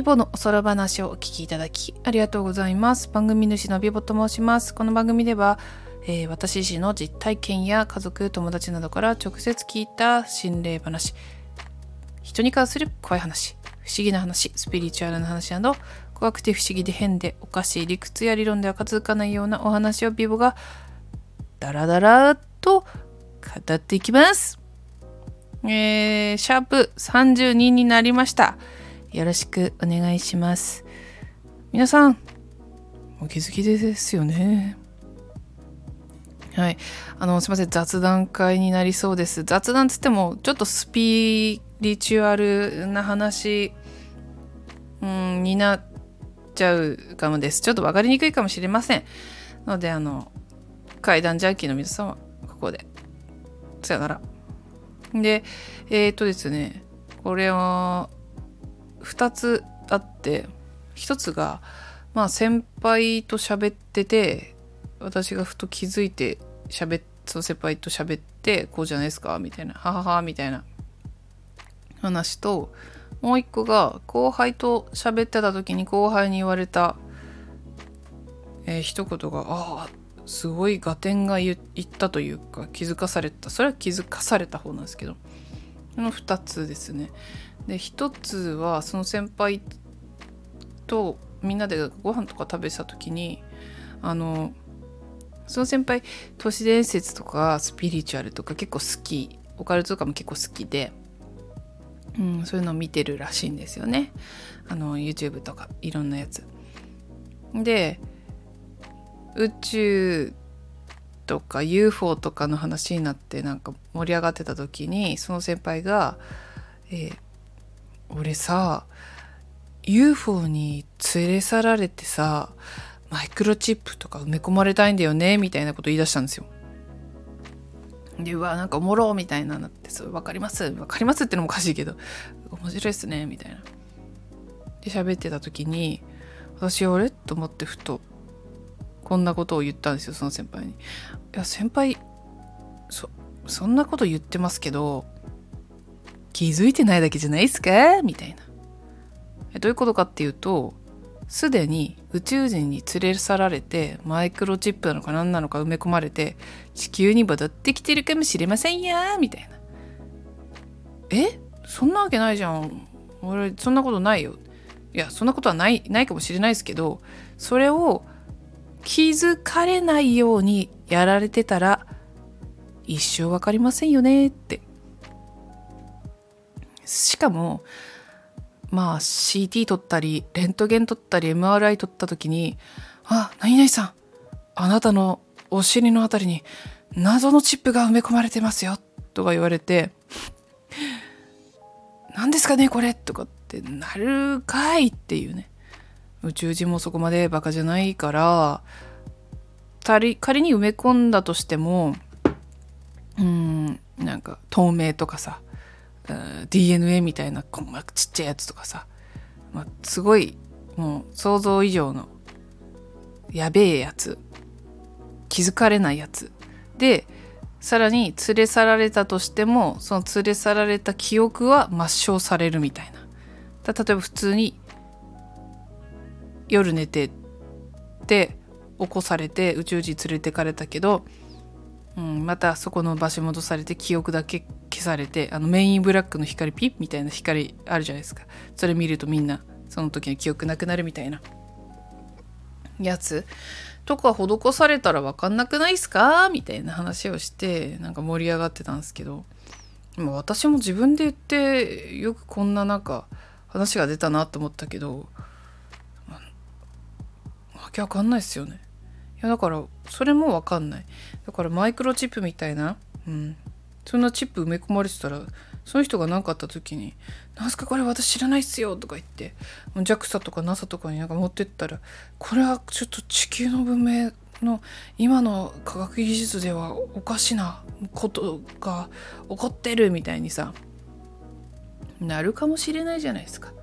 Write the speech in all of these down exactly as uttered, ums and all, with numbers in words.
ボのお空話をお聞きいただきありがとうございます。番組主のビボと申します。この番組では、えー、私自身の実体験や家族、友達などから直接聞いた心霊話、人に関する怖い話、不思議な話、スピリチュアルな話など、怖くて不思議で変でおかしい理屈や理論では数かないようなお話をビボがダラダラと語っていきます。えー、シャープさんじゅうにになりました。よろしくお願いします。皆さんお気づきですよね。はい、あのすいません、雑談会になりそうです。雑談つってもちょっとスピリチュアルな話、うん、になっちゃうかもです。ちょっと分かりにくいかもしれませんので、あの怪談ジャンキーの皆さんはここでさよなら。でえー、っとですねこれはふたつあって、ひとつがまあ先輩と喋ってて、私がふと気づいて喋っその先輩と喋って、こうじゃないですかみたいな、はははみたいな話と、もう一個が後輩と喋ってた時に後輩に言われた、えー、一言が、ああすごい合点が言ったというか、気づかされた、それは気づかされた方なんですけど、このふたつですね。でひとつはその先輩とみんなでご飯とか食べてた時に、あのその先輩都市伝説とかスピリチュアルとか結構好き、オカルトとかも結構好きで、うん、そういうのを見てるらしいんですよね。あの YouTube とかいろんなやつで、宇宙とか ユーフォー とかの話になってなんか盛り上がってた時に、その先輩が、えー、俺さ ユーフォー に連れ去られてさ、マイクロチップとか埋め込まれたいんだよねみたいなこと言い出したんですよ。で、うわなんかおもろみたいななって、そう分かります分かりますってのもおかしいけど、面白いっすねみたいなで喋ってた時に、私あれと思ってふとこんなことを言ったんですよ、その先輩に。いや先輩 そ, そんなこと言ってますけど気づいてないだけじゃないですかみたいな。えどういうことかっていうと、すでに宇宙人に連れ去られて、マイクロチップなのか何なのか埋め込まれて地球に戻ってきてるかもしれませんよみたいな。えそんなわけないじゃん、俺そんなことないよ。いやそんなことはないないかもしれないですけど、それを気づかれないようにやられてたら一生わかりませんよねって。しかもまあ シーティー 撮ったりレントゲン撮ったり エムアールアイ 撮った時に、あ、何々さんあなたのお尻のあたりに謎のチップが埋め込まれてますよとか言われて、何ですかねこれとかってなるかいっていうね。宇宙人もそこまでバカじゃないから、仮に埋め込んだとしても、うーんなんか透明とかさ、ディーエヌエー みたいな細かくちっちゃいやつとかさ、まあ、すごいもう想像以上のやべえやつ、気づかれないやつで、さらに連れ去られたとしても、その連れ去られた記憶は抹消されるみたいな。だ例えば普通に夜寝てで起こされて宇宙人連れてかれたけど、うん、またそこの場所戻されて記憶だけ消されて、あのメインブラックの光ピッみたいな光あるじゃないですか。それ見るとみんなその時の記憶なくなるみたいなやつとか施されたら分かんなくないっすかみたいな話をして、なんか盛り上がってたんですけど、まあ、私も自分で言ってよくこんななんか話が出たなと思ったけど、まあ、わけわかんないっすよね。いやだからそれもわかんない。だからマイクロチップみたいな、うん、そんなチップ埋め込まれてたら、その人が何かあった時に、なんすかこれ私知らないっすよとか言って ジャクサ とか ナサ とかになんか持ってったら、これはちょっと地球の文明の今の科学技術ではおかしなことが起こってるみたいにさなるかもしれないじゃないですか。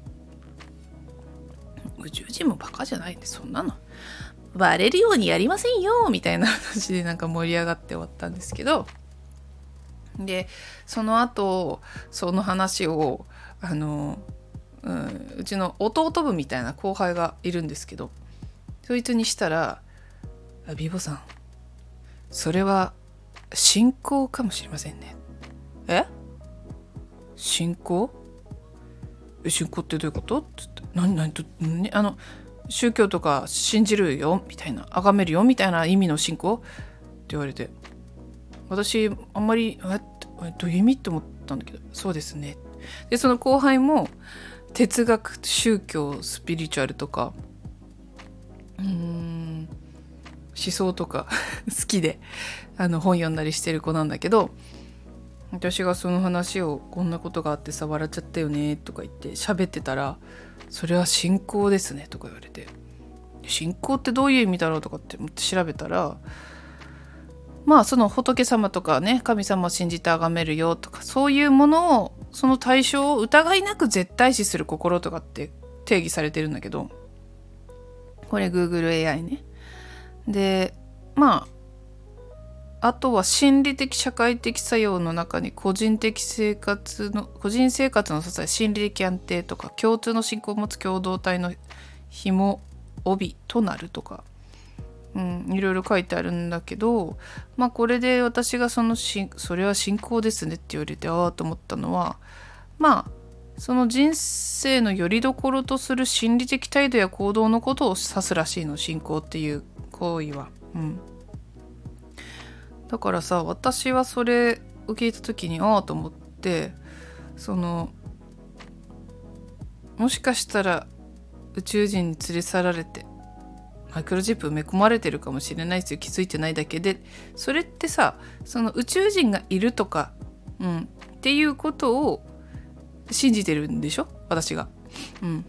宇宙人もバカじゃないんで、そんなのバレるようにやりませんよみたいな話でなんか盛り上がって終わったんですけど、でその後その話をあのうん、うちの弟分みたいな後輩がいるんですけど、そいつにしたら、あ、ビボさん、それは信仰かもしれませんね。え？信仰？信仰ってどういうこと？つって、何何と、ね、あの宗教とか信じるよみたいな、崇めるよみたいな意味の信仰って言われて、私あんまりえどういう意味って思ったんだけど、そうですね。でその後輩も哲学、宗教、スピリチュアルとかうーん思想とか好きであの本読んだりしてる子なんだけど、私がその話をこんなことがあってさ笑っちゃったよねとか言って喋ってたら、それは信仰ですねとか言われて、信仰ってどういう意味だろうとかって思って調べたら、まあその仏様とかね、神様を信じて崇めるよとか、そういうものを、その対象を疑いなく絶対視する心とかって定義されてるんだけど、これ Google エーアイ ね。でまああとは心理的社会的作用の中に個人的生活の個人生活の支え、心理的安定とか、共通の信仰を持つ共同体の紐帯となるとか、うん、いろいろ書いてあるんだけど、まあこれで私がそのしそれは信仰ですねって言われて、ああと思ったのは、まあその人生の拠り所とする心理的態度や行動のことを指すらしいの、信仰っていう行為は。うん、だからさ、私はそれを聞いた時にああと思って、そのもしかしたら宇宙人に連れ去られてマイクロチップ埋め込まれてるかもしれないですよ、気づいてないだけで。それってさ、その宇宙人がいるとか、うん、っていうことを信じてるんでしょ、私が。うん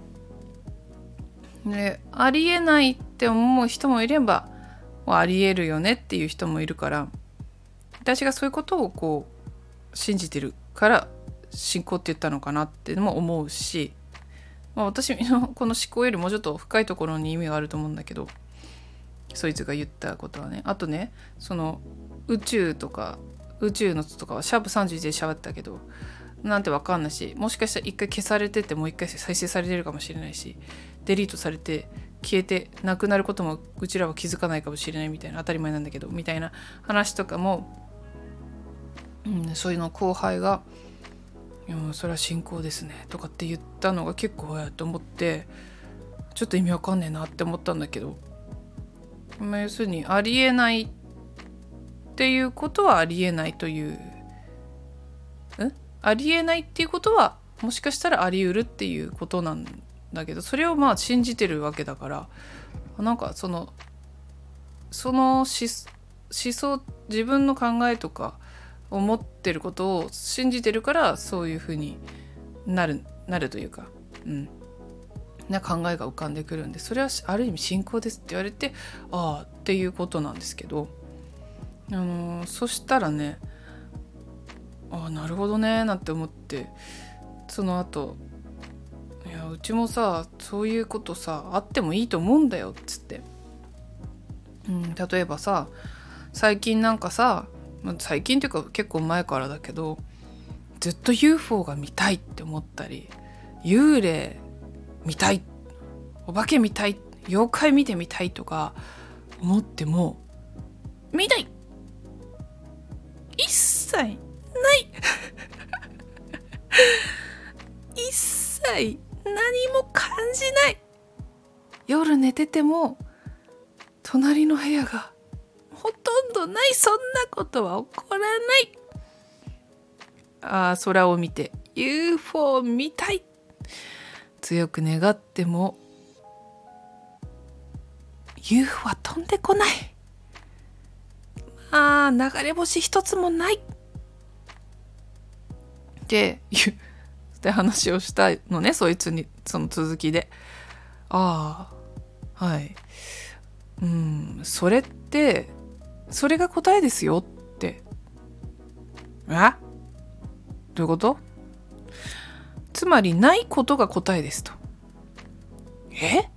で、ありえないって思う人もいれば、ありえるよねっていう人もいるから、私がそういうことをこう信じてるから信仰って言ったのかなっていうのも思うし、まあ、私のこの思考よりもうちょっと深いところに意味があると思うんだけど、そいつが言ったことはね。あとね、その宇宙とか宇宙のとかはシャープさんじゅういちで喋ったけど、なんてわかんないし、もしかしたら一回消されててもう一回再生されてるかもしれないし、デリートされて消えてなくなることもうちらは気づかないかもしれないみたいな、当たり前なんだけどみたいな話とかも、うん、そういうの後輩がいやそれは信仰ですねとかって言ったのが結構やと思って、ちょっと意味わかんねえなって思ったんだけど、まあ、要するにありえないっていうことはありえないという、んありえないっていうことはもしかしたらあり得るっていうことなんだけど、それをまあ信じてるわけだから、なんかそのその思想、自分の考えとか思ってることを信じてるから、そういう風になるなるというか、うんな考えが浮かんでくるんで、それはある意味信仰ですって言われて、ああっていうことなんですけど、あのー、そしたらね、ああなるほどねなんて思って、その後いやうちもさそういうことさあってもいいと思うんだよっつって、うん、例えばさ最近なんかさ、最近っていうか結構前からだけど、ずっと ユーフォー が見たいって思ったり、幽霊見たい、お化け見たい、妖怪見てみたいとか思っても見ない一切ない一切何も感じない。夜寝てても隣の部屋がほとんどない。そんなことは起こらない。ああ空を見て ユーフォー 見たい、強く願っても ユーフォー は飛んでこない。まあ流れ星一つもないっていうって話をしたのね、そいつに。その続きで、ああはいうんそれってそれが答えですよって。えどういうこと？つまりないことが答えですと。え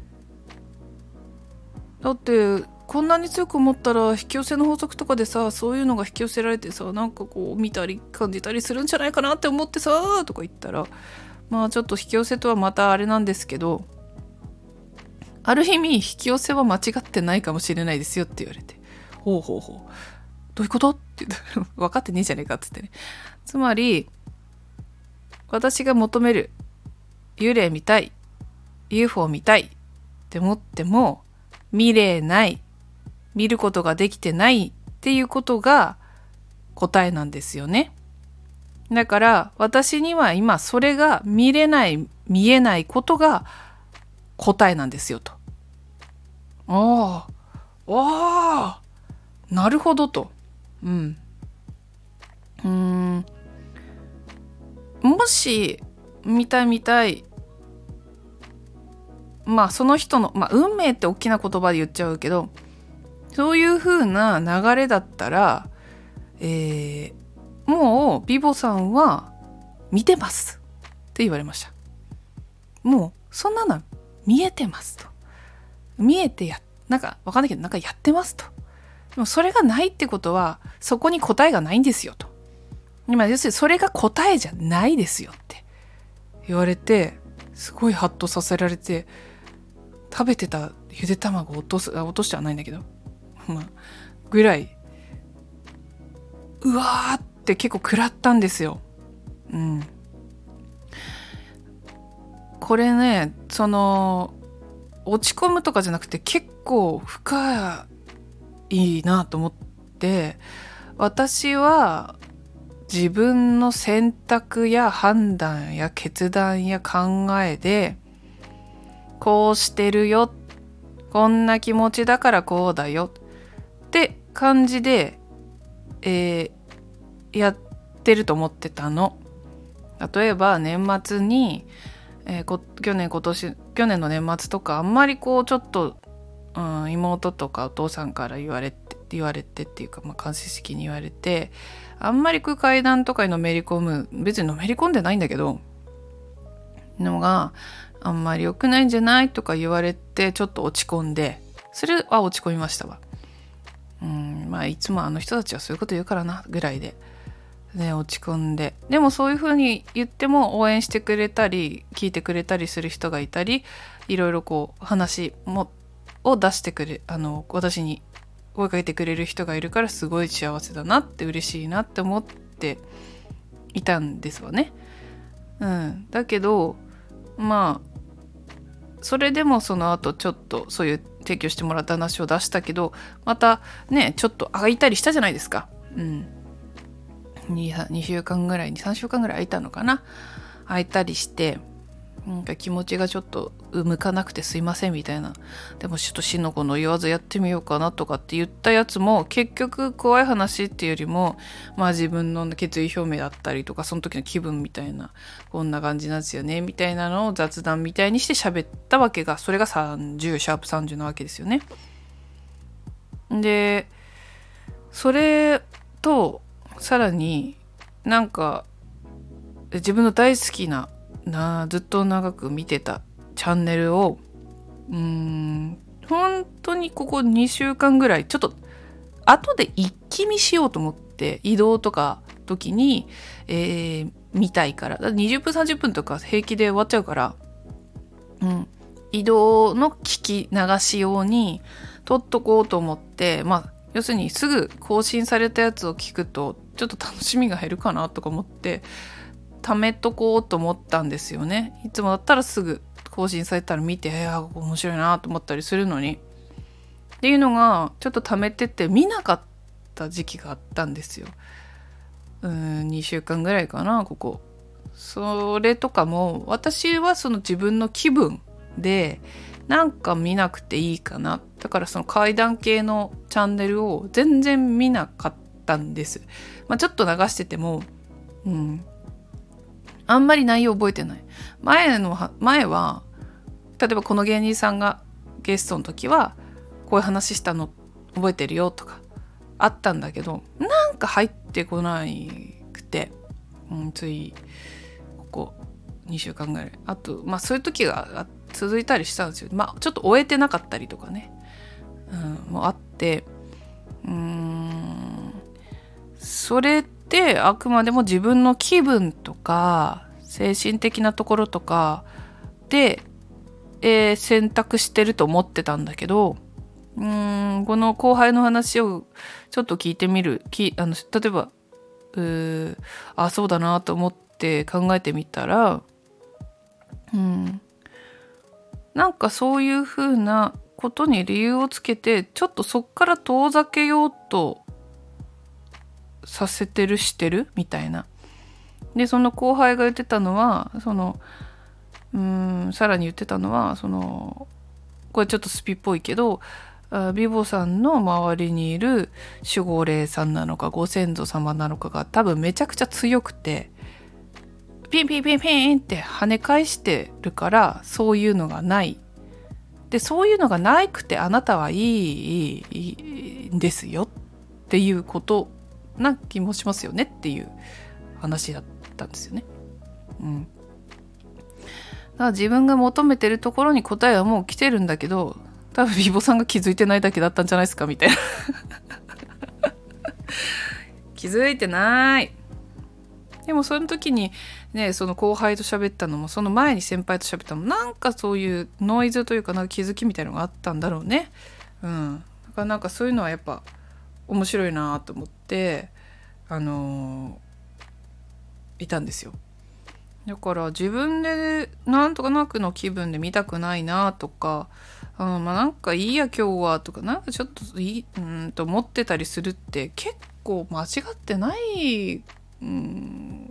だってこんなに強く思ったら引き寄せの法則とかでさ、そういうのが引き寄せられてさ、なんかこう見たり感じたりするんじゃないかなって思ってさとか言ったら、 まあちょっと引き寄せとはまたあれなんですけど、ある意味引き寄せは間違ってないかもしれないですよって言われて、ほうほうほう、どういうことって言って分かってねえじゃねえかっつってね。つまり私が求める幽霊見たい、 ユーフォー 見たいって思っても見れない、見ることができてないっていうことが答えなんですよね。だから私には今それが見れない、見えないことが答えなんですよと。ああ、ああ、なるほどと。うん。うーん。もし見たい見たい、まあその人の、まあ運命って大きな言葉で言っちゃうけど、そういう風な流れだったら、えー、もうビボさんは見てますって言われました。もうそんなの見えてますと。見えてや、なんかわかんないけどなんかやってますと。でもそれがないってことはそこに答えがないんですよと。今要するにそれが答えじゃないですよって言われて、すごいハッとさせられて、食べてたゆで卵を落とす、あ、落としてはないんだけど、まあぐらい、うわーって結構食らったんですよ。うん。これね、その落ち込むとかじゃなくて結構深いなと思って、私は自分の選択や判断や決断や考えでこうしてるよ、こんな気持ちだからこうだよって感じで、えー、やってると思ってたの。例えば年末に、えー、こ去年今年去年の年末とかあんまりこうちょっと、うん、妹とかお父さんから言われて言われてっていうか、まあ、間接式に言われて、あんまりこう階段とかにのめり込む、別にのめり込んでないんだけどのがあんまり良くないんじゃないとか言われて、ちょっと落ち込んで、それは落ち込みましたわ。うん、まあいつもあの人たちはそういうこと言うからなぐらいで、ね、落ち込んで、でもそういう風に言っても応援してくれたり聞いてくれたりする人がいたり、いろいろこう話もを出してくれ、あの私に声かけてくれる人がいるから、すごい幸せだなって、嬉しいなって思っていたんですわね。うん、だけどまあそれでもその後ちょっとそういう提供してもらった話を出したけど、またねちょっと空いたりしたじゃないですか。うん、2, にしゅうかんぐらいにさんしゅうかんぐらい空いたのかな、空いたりして、なんか気持ちがちょっと向かなくてすいませんみたいな、でもちょっとしのこの言わずやってみようかなとかって言ったやつも、結局怖い話っていうよりも、まあ自分の決意表明だったりとか、その時の気分みたいな、こんな感じなんですよねみたいなのを雑談みたいにして喋ったわけが、それがさんじゅうシャープさんじゅうなわけですよね。でそれとさらになんか自分の大好きななずっと長く見てたチャンネルをうーん本当にここにしゅうかんぐらいちょっと後で一気見しようと思って、移動とか時に、えー、見たいから、だってにじゅっぷんさんじゅっぷんとか平気で終わっちゃうから、うん、移動の聞き流し用に撮っとこうと思って、まあ要するにすぐ更新されたやつを聞くとちょっと楽しみが減るかなとか思って貯めとこうと思ったんですよね。いつもだったらすぐ更新されたら見て、いや面白いなと思ったりするのにっていうのがちょっと貯めてて見なかった時期があったんですよ。うーんにしゅうかんぐらいかな、ここ。それとかも私はその自分の気分でなんか見なくていいかな、だからその怪談系のチャンネルを全然見なかったんです。まあ、ちょっと流してても、うん、あんまり内容覚えてない。前の前は例えばこの芸人さんがゲストの時はこういう話したの覚えてるよとかあったんだけど、なんか入ってこなくて、うん、ついここにしゅうかんぐらい、あとまあそういう時が続いたりしたんですよ。まあちょっと終えてなかったりとかね、うん、もうあって、うーんそれってあくまでも自分の気分とか精神的なところとかで、えー選択してると思ってたんだけど、うーんこの後輩の話をちょっと聞いてみるきあの例えばうーあそうだなと思って考えてみたら、うんなんかそういうふうなことに理由をつけてちょっとそっから遠ざけようとさせてるしてるみたいな。でその後輩が言ってたのはそのうーんさらに言ってたのはそのこれちょっとスピっぽいけど、あビボさんの周りにいる守護霊さんなのかご先祖様なのかが多分めちゃくちゃ強くてピンピンピンピンって跳ね返してるからそういうのがないでそういうのがなくてあなたはいい、いいんですよっていうことな気もしますよねっていう話だったんですよね。うん、だから自分が求めてるところに答えはもう来てるんだけど多分ビボさんが気づいてないだけだったんじゃないですかみたいな気づいてないでもその時にねその後輩と喋ったのもその前に先輩と喋ったのもなんかそういうノイズというかなんか気づきみたいなのがあったんだろうね。うん、だからなんかそういうのはやっぱ面白いなと思ってあのーいたんですよ。だから自分でなんとかなくの気分で見たくないなとか、あのまあなんかいいや今日はとかなんかちょっといいうんと思ってたりするって結構間違ってない、うん、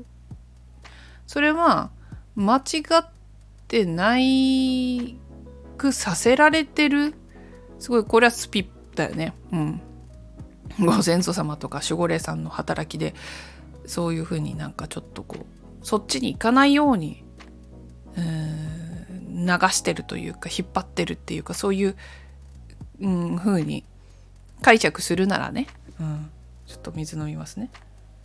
それは間違ってないくさせられてるすごいこれはスピだよね。うん、ご先祖様とか守護霊さんの働きでそういう風になんかちょっとこうそっちに行かないようにうーん流してるというか引っ張ってるっていうかそういう、うん、風に解釈するならね、うん、ちょっと水飲みますね。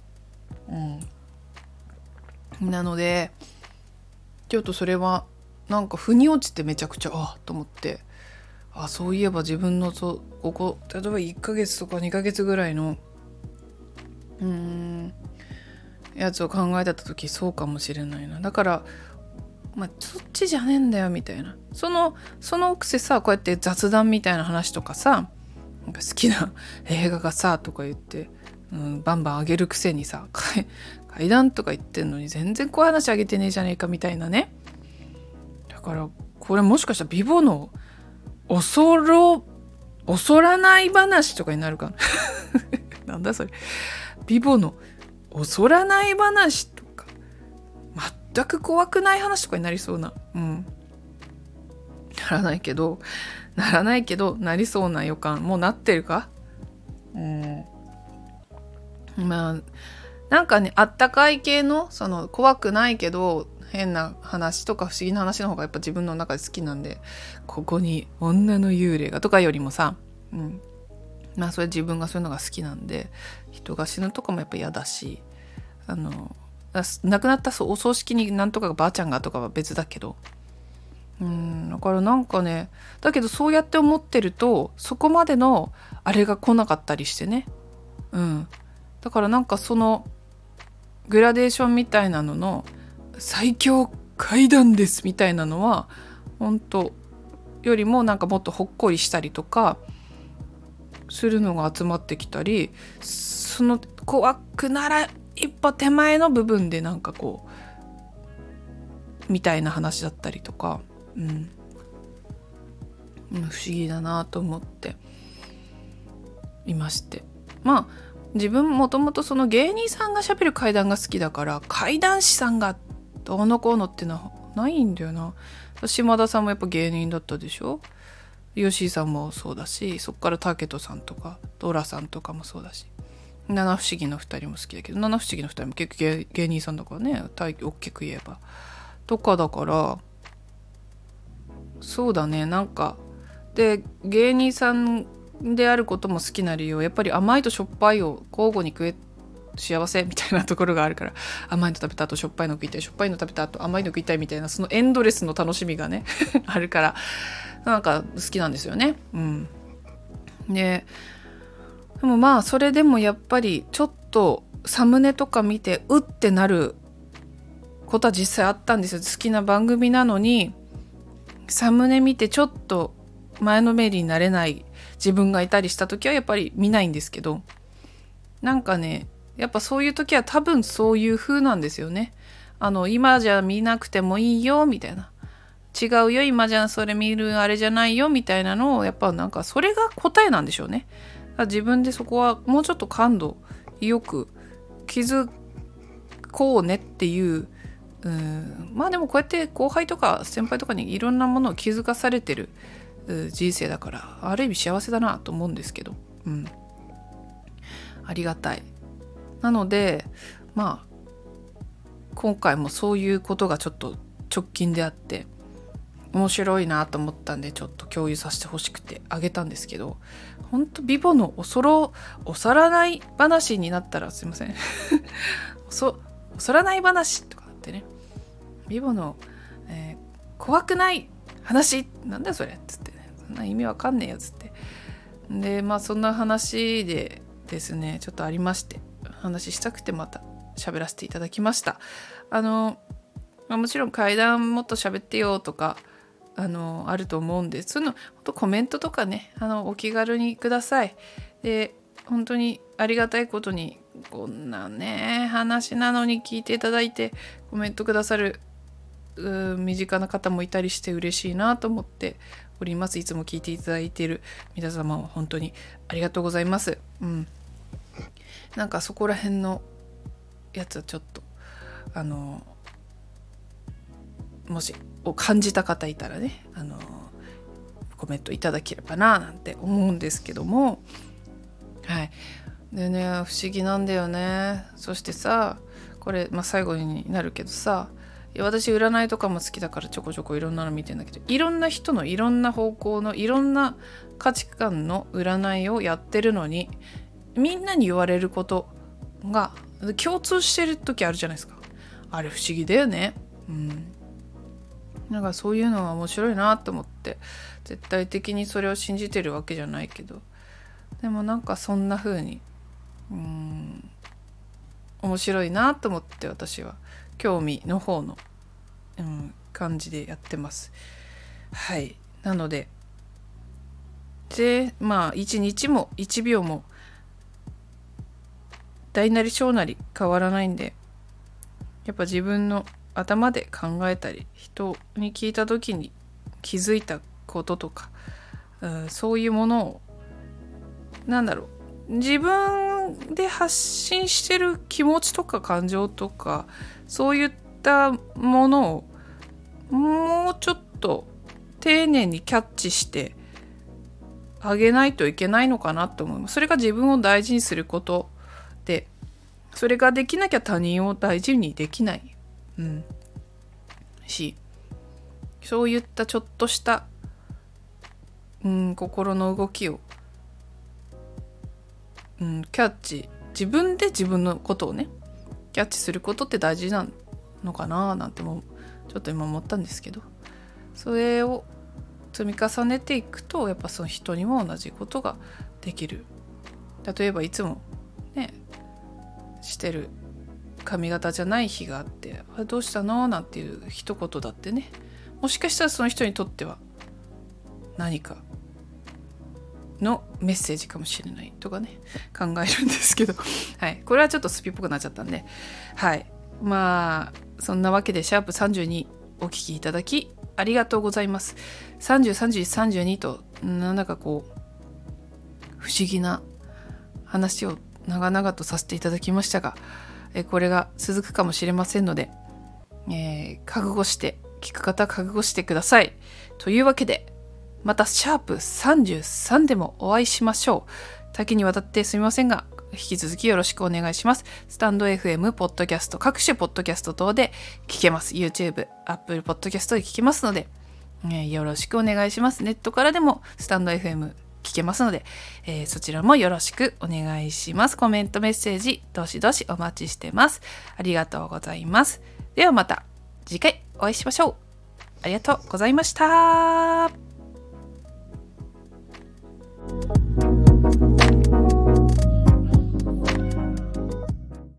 うん、なのでちょっとそれはなんか腑に落ちてめちゃくちゃあと思ってあそういえば自分のそここ例えばいっかげつとかにかげつぐらいのうーんやつを考えてた時そうかもしれないな。だからまあそっちじゃねえんだよみたいなそのそのくせさこうやって雑談みたいな話とかさなんか好きな映画がさとか言って、うん、バンバンあげるくせにさ階段とか言ってんのに全然怖い話あげてねえじゃねえかみたいなね。だからこれもしかしたらビボの恐ろ恐らない話とかになるかななんだそれビボの恐らない話とか全く怖くない話とかになりそうな、うん、ならないけどならないけどなりそうな予感もうなってるか、うん、まあなんかねあったかい系のその怖くないけど変な話とか不思議な話の方がやっぱ自分の中で好きなんでここに女の幽霊がとかよりもさ、うん、まあそれ自分がそういうのが好きなんで人が死ぬとかもやっぱ嫌だしあの亡くなったお葬式になんとかばあちゃんがとかは別だけどうんだからなんかねだけどそうやって思ってるとそこまでのあれが来なかったりしてね、うん、だからなんかそのグラデーションみたいなのの最強階段ですみたいなのは本当よりもなんかもっとほっこりしたりとかするのが集まってきたりその怖くなら一歩手前の部分でなんかこうみたいな話だったりとか、うん、不思議だなと思っていましてまあ自分もともとその芸人さんが喋る怪談が好きだから怪談師さんがどうのこうのっていうのはないんだよな。島田さんもやっぱ芸人だったでしょ。吉井さんもそうだしそっから武人さんとかドラさんとかもそうだし七不思議のふたりも好きだけど七不思議のふたりも結局 芸, 芸人さんだからね大きく言えばとかだからそうだねなんかで芸人さんであることも好きな理由はやっぱり甘いとしょっぱいを交互に食え幸せみたいなところがあるから甘いの食べた後しょっぱいの食いたいしょっぱいの食べた後甘いの食いたいみたいなそのエンドレスの楽しみがねあるからなんか好きなんですよね。うん、ででもまあそれでもやっぱりちょっとサムネとか見てうってなることは実際あったんですよ。好きな番組なのにサムネ見てちょっと前のめりになれない自分がいたりした時はやっぱり見ないんですけど、なんかねやっぱそういう時は多分そういう風なんですよね。あの今じゃ見なくてもいいよみたいな、違うよ今じゃそれ見るあれじゃないよみたいなのをやっぱなんかそれが答えなんでしょうね。だから自分でそこはもうちょっと感度よく気づこうねっていう、うん、まあでもこうやって後輩とか先輩とかにいろんなものを気づかされてる人生だからある意味幸せだなと思うんですけど、うん、ありがたい。なのでまあ今回もそういうことがちょっと直近であって面白いなと思ったんでちょっと共有させてほしくてあげたんですけど、ほんとビボのおそろおさらない話になったらすいませんおそおさらない話とかってね、ビボの、えー、怖くない話なんだよそれっつってね、そんな意味わかんねえよっつって、でまあそんな話でですねちょっとありまして、話したくてまた喋らせていただきました。あの、まあ、もちろん怪談もっと喋ってよとかあのあると思うんです。そういうの本当コメントとかねあのお気軽にください。で本当にありがたいことにこんなね話なのに聞いていただいてコメントくださる身近な方もいたりして嬉しいなと思っております。いつも聞いていただいている皆様は本当にありがとうございます。うん、なんかそこら辺のやつはちょっとあのもしを感じた方いたらねあのコメントいただければななんて思うんですけども、はいでね不思議なんだよね。そしてさこれ、まあ、最後になるけどさ、私占いとかも好きだからちょこちょこいろんなの見てんだけど、いろんな人のいろんな方向のいろんな価値観の占いをやってるのにみんなに言われることが共通してる時あるじゃないですか。あれ不思議だよね。うんなんかそういうのが面白いなと思って、絶対的にそれを信じてるわけじゃないけど、でもなんかそんな風にうーん面白いなと思って私は興味の方の、うん、感じでやってます。はいなのででまあ一日も一秒も大なり小なり変わらないんで、やっぱ自分の頭で考えたり人に聞いた時に気づいたこととか、うん、そういうものをなんだろう自分で発信してる気持ちとか感情とかそういったものをもうちょっと丁寧にキャッチしてあげないといけないのかなと思います。それが自分を大事にすることで、それができなきゃ他人を大事にできない、うん、し、そういったちょっとした、うん、心の動きを、うん、キャッチ自分で自分のことをねキャッチすることって大事なのかななんてもちょっと今思ったんですけど、それを積み重ねていくとやっぱその人にも同じことができる。例えばいつもねしてる髪型じゃない日があって、あどうしたのなんていう一言だってね、もしかしたらその人にとっては何かのメッセージかもしれないとかね考えるんですけどはい、これはちょっとスピっぽくなっちゃったんで、はいまあそんなわけでシャープさんじゅうにお聞きいただきありがとうございます。さんじゅう、さんじゅういち、さんじゅうにとなんだかこう不思議な話を長々とさせていただきましたが、えこれが続くかもしれませんので、えー、覚悟して聞く方は覚悟してください。というわけでまたシャープさんじゅうさんでもお会いしましょう。多岐にわたってすみませんが引き続きよろしくお願いします。スタンド エフエム、ポッドキャスト、各種ポッドキャスト等で聞けます。YouTube、Apple ポッドキャストで聞けますので、えー、よろしくお願いします。ネットからでもスタンド エフエム 聞けますので、えー、そちらもよろしくお願いします。コメント、メッセージ、どしどしお待ちしてます。ありがとうございます。ではまた次回お会いしましょう。ありがとうございました。